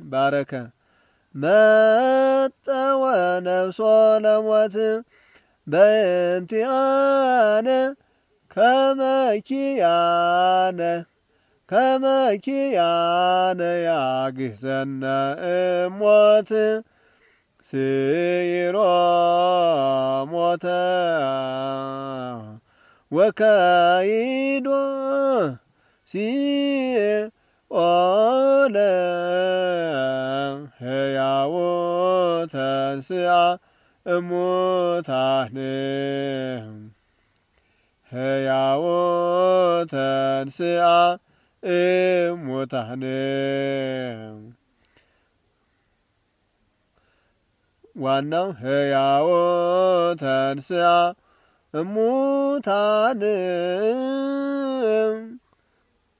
ባረከ መጠወ ነፍሶ ለሞት በእንቲአነ ከመኪያነ ያግዘነ እሞት ስይሮ ሞተ ወካይዶ ሲኦለ ሕያው ተንሥአ እሙታን ሕያው ተንሥአ እሙታን ዋናው ሕያው ተንሥአ እሙታን